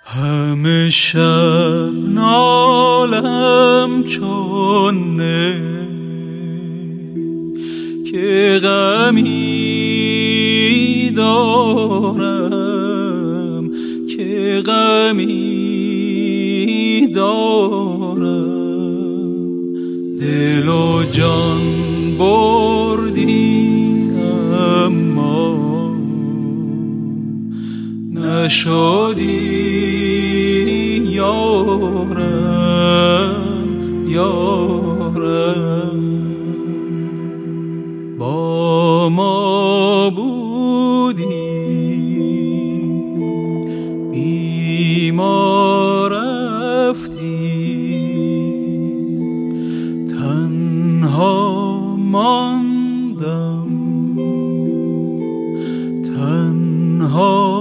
همه شب نالم چون نه که غمی دارم، که غمی دارم. دل و جان بردی اما نشدی یارم، یارم. با ما بودی بی ما رفتی، تنها ماندم، تنها